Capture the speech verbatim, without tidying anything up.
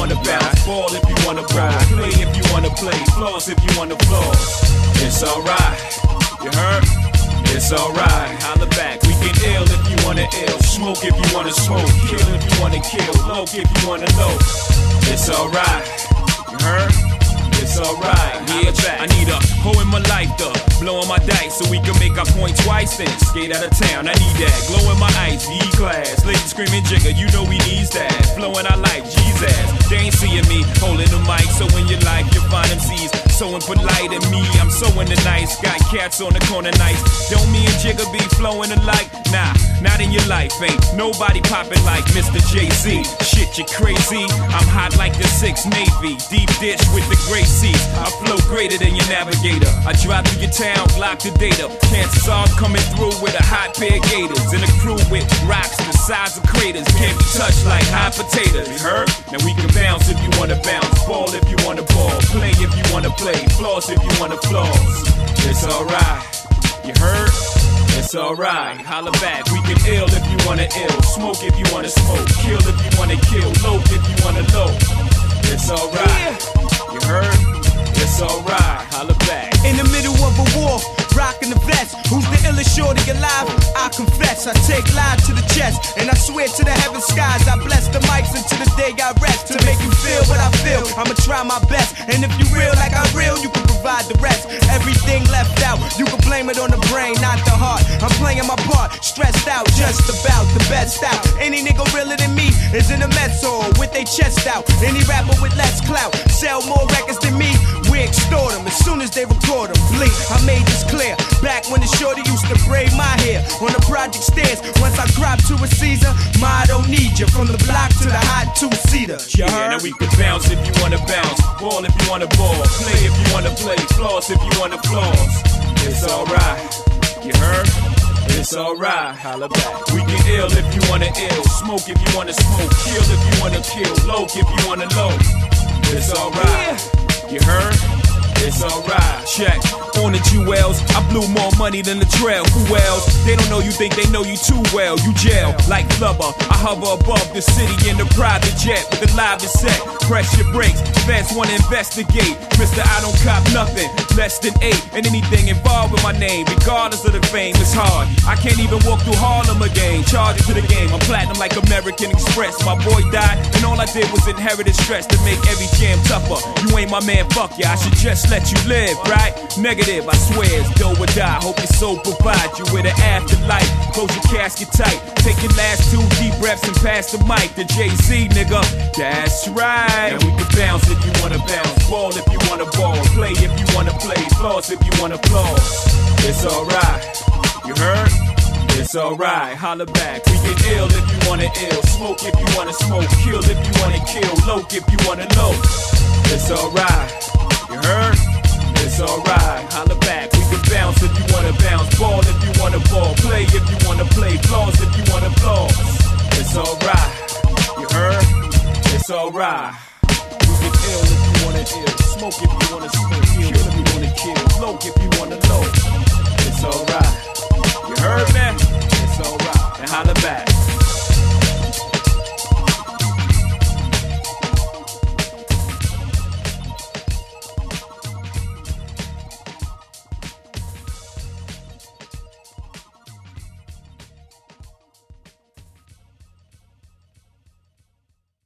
wanna bounce, ball if you wanna ball, play if you wanna play, floss if you wanna floss. It's alright, you heard? It's alright, holla back, we get ill if you wanna ill, smoke if you wanna smoke, kill if you wanna kill, low if you wanna low. It's alright, you heard? It's alright, yeah, I need a hoe in my life though, blowing my dice so we can make our point twice then skate out of town, I need that, glowing my ice, E-class, ladies screaming jigger, you know we needs that, flowing our life, G's ass, they ain't seeing me, holding the mic, so in your life you'll find them C's, sewing polite in me, I'm sewing the nice, got cats on the corner nice, don't me and Jigga be flowing alike, nah, not in your life, ain't nobody popping like Mister Jay-Z, shit you crazy, I'm hot like the sixth Navy, deep dish with the gray seats, I flow greater than your navigator, I drive through your town, block the data, chances are I'm coming through with a hot pair of gators, and a crew with rocks the size of craters, can't be touched like hot potatoes, you heard? Now we can bounce if you wanna bounce, ball if you wanna ball, play if you wanna play, floss if you wanna floss, it's alright, you heard? It's alright, holla back, we can ill if you wanna ill, smoke if you wanna smoke, kill if you wanna kill, low if you wanna low, it's alright, you heard? It's alright, holla back. In the middle of a war, rocking the vest, who's the illest shorty alive? I confess, I take live to the chest, and I swear to the heaven skies, I bless the mics until the day I rest, to make you feel what I feel, I'ma try my best, and if you real like I real, you can provide the rest, everything left out, you can blame it on the brain, not the heart, I'm playing my part, stressed out, just about the best out, any nigga realer than me is in a mess hall, with their chest out, any rapper with less clout, sell more records than me, we extort them as soon as they record them, blink, I made this clear, back when the shorty used to braid my hair, on the project stairs, once I crop to a Caesar, ma I don't need you, from the block to the hot two-seater, you yeah, heard? now we can bounce if you wanna bounce, ball if you wanna ball, play if you wanna play, floss if you wanna floss, it's alright, you heard? It's alright, holla back, we get ill if you wanna ill, smoke if you wanna smoke, kill if you wanna kill, low if you wanna low, it's alright, you heard? It's alright, check. On the jewels, I blew more money than the trail. Who else? They don't know you, think they know you too well. You jail like flubber. I hover above the city in the private jet with the live and set. Press your brakes, feds wanna investigate. Mister I don't cop nothing, less than eight. And anything involved with my name, regardless of the fame, it's hard. I can't even walk through Harlem again. Charge it to the game, I'm platinum like American Express. My boy died, and all I did was inherited stress to make every jam tougher. You ain't my man, fuck ya, I should just let you live, right? Negative, I swear it's do or die. Hope your soul provide you with an afterlife. Close your casket tight, take your last two deep breaths and pass the mic to Jay-Z, nigga. That's right. And we can bounce if you wanna bounce, ball if you wanna ball, play if you wanna play, floss if you wanna floss. It's alright, you heard? It's alright, holla back, we get ill if you wanna ill, smoke if you wanna smoke, kill if you wanna kill, low if you wanna low. It's alright, you heard? It's alright, holla back, we can bounce if you wanna bounce, ball if you wanna ball, play if you wanna play, floss if you wanna floss. It's alright, you heard? It's alright. We get ill if you wanna ill, smoke if you wanna smoke, kill if you wanna kill, low if you wanna low. It's alright, you heard man? It's alright, and holla back.